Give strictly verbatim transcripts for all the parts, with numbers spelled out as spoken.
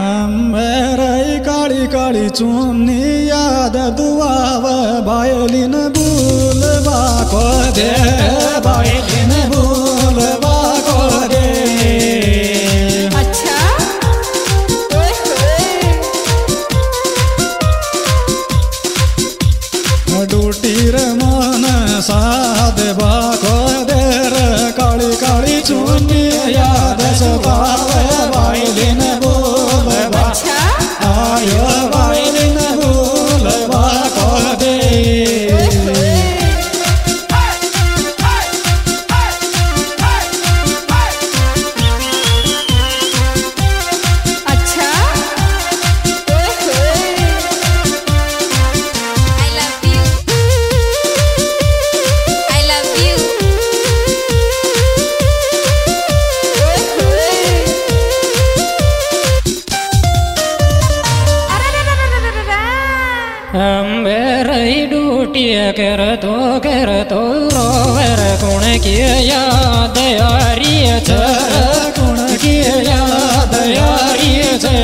मेरी काली काली चुन्नी याद दुआव बायलिन भूलवा को दे बायलिन भूलवा को दे। अच्छा डूटी रे मन साध बाको दे रे काली काली चुन्नी याद सुबाव बायलिन भूलवा आयो बायलिन भूलवा को दे। मेरी डूटिया कर तो कर तो रोवर गुण की याद यारी गुण की याद यारी छे।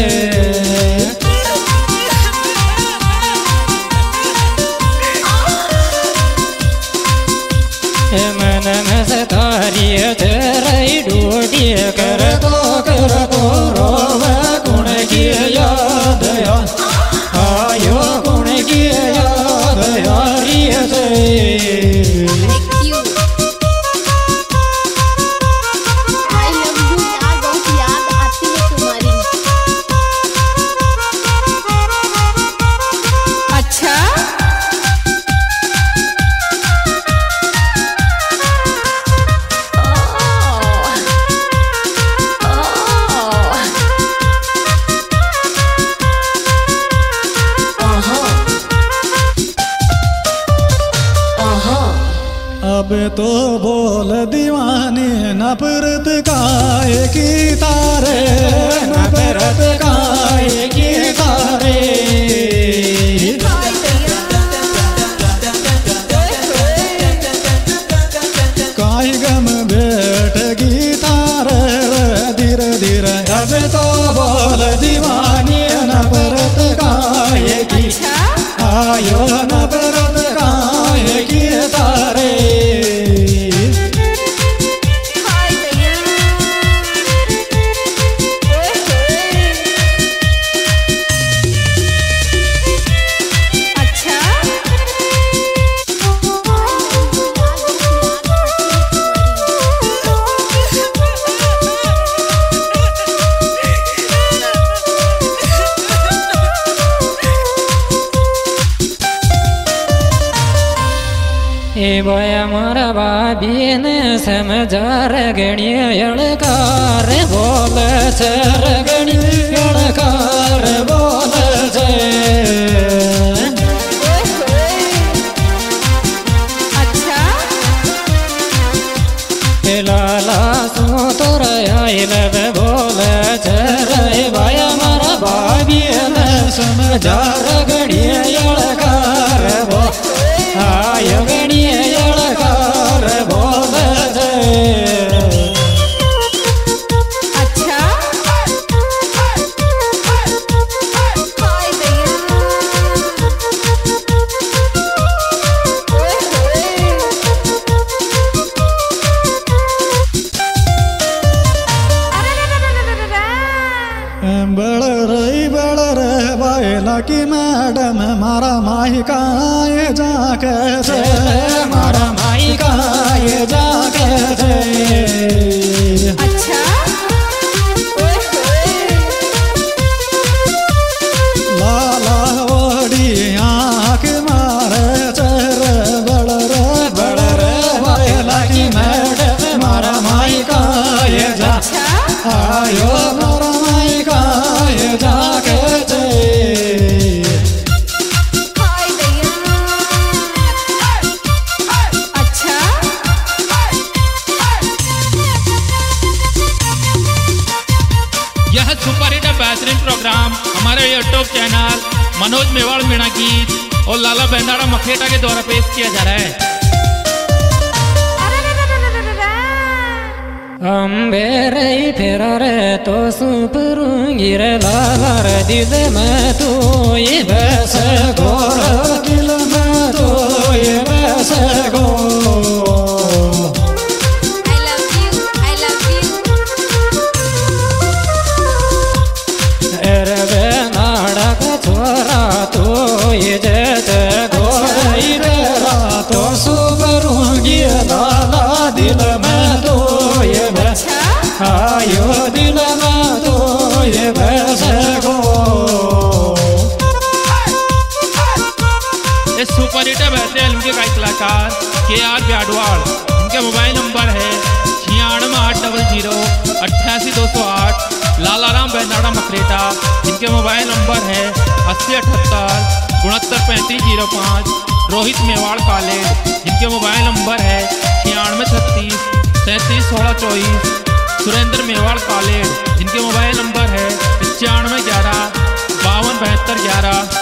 मन में से तारी रही डूटिया कर तो कर तो रोवर गुण की याद आयो गुण की याद यारी से। अब तो बोल दीवानी नफरत काहे की तारे नफरत काहे की तारे। काहे गम बैठ की तारे धीरे धीरे। अब तो बोल दीवानी नफरत काहे की आयो नफरत काहे की तारे। बोया मारा बाबी ने समझा रगणी अड़कार बोल छे रगणी अड़कार बोल छे। अच्छा लाला सो तो आइल बोल छे रे बोया मारा बाबी ने समझा रगणी अड़कार बोल आयो गणी अड़कार बोल छे। अच्छा बड़ रही बड़ रे बायला की मैडम मारा माही काये जाके से मारा माही काये जाके से। अच्छा लाला ओडी आँख मारे चेर बड़ रे बड़ रे बायला की मैडम मारा माही काये जा आयो मारा माही काये जाके से। बेहतरीन प्रोग्राम हमारे यूट्यूब चैनल मनोज मेवाड़ मीणा गीत और लाला बेंदाड़ा मखेटा के द्वारा पेश किया जा रहा है। अम्बे रे फिर रे तो सुपरूंगी रे लाला रे दिल में तो ये बस गो दिल में तो ये बस गो I love you, I love you. एरवे नाड़ा का छोरा तो ये जैसे गो रे तेरा तो सुपरूंगी लाला दिल में तो ये बस आयो दिल में तो ये बस गो। इस सुपर हिट बहते फिल्म के गायक कलाकार के आर ब्याडवाल, इनके मोबाइल नंबर है छियानवे आठ डबल जीरो अट्ठासी दो सौ आठ। लालाराम बेंदाड़ा मकरेटा, इनके मोबाइल नंबर है अस्सी अठहत्तर उनहत्तर पैंतीस जीरो पाँच। रोहित मेवाड़ कॉलेज, इनके मोबाइल नंबर है छियानवे छत्तीस सैंतीस सोलह चौबीस। सुरेंद्र मेवाड़ कॉलेज, इनके मोबाइल नंबर है पचानवे ग्यारह बावन बहत्तर ग्यारह।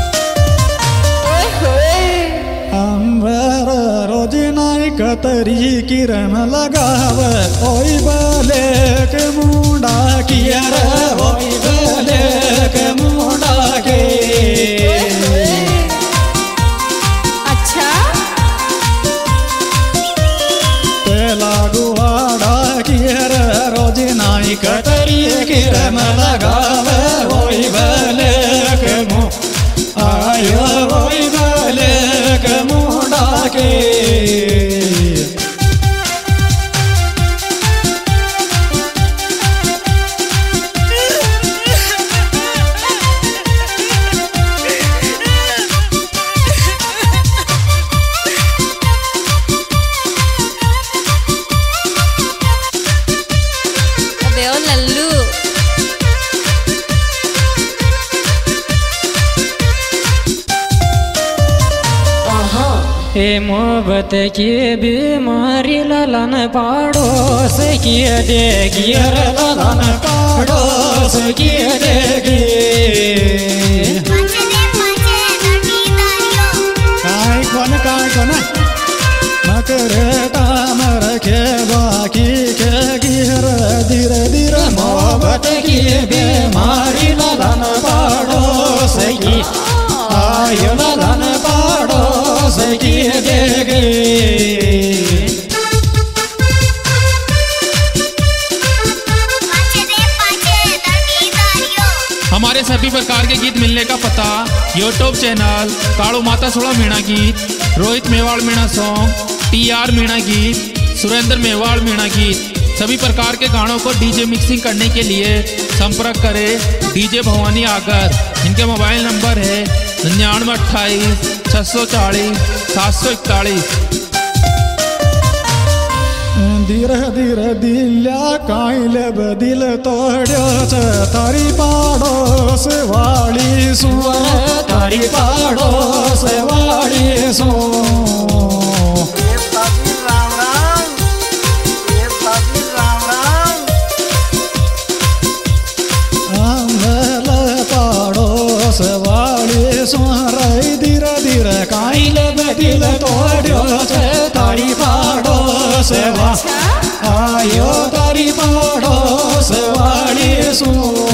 अंबर रोजिनाई कतरी किरण लगाव ओई बले के मुंडा किया रे ओई बले के मुंडा के। अच्छा तेला गुआड़ा किया रे रोजिनाई कतरी किरण लगाव ओई बले के मुंडा आयो ओई बले के मुंडा के। अबे ओ लल्लू हे मोहब्बत की बीमारी ललन पाड़ोस की देगी रे ललन पाड़ोस की देगी। काय कोन काय कोन मकर काम रखे बाकी के गिर धीरे धीरे मोहब्बत की बीमारी ललन पाड़ोस की आयो ललन पाड़ोस की देगी। हमारे सभी प्रकार के गीत मिलने का पता यूट्यूब चैनल काड़ू माता सोड़ा मीणा गीत, Rohit Mewar Meena song, T R Meena गीत, सुरेंद्र मेवाड़ मीणा गीत। सभी प्रकार के गानों को डीजे मिक्सिंग करने के लिए संपर्क करें डीजे भवानी आगर। इनके मोबाइल नंबर है निन्यानवे अट्ठाईस छः सौ चालीस सात सौ इकतालीस। धीरे धीरे दिल्या कायले दिल तोड्योच तारी पाडोस वाली सो तारी पाडोस वाली सो। आंधल पाडोस वाली सो रई धीरे धीरे कायले दिल तोड्योच तारी पाडोस वा आयो तारी पाडोस वाली सो।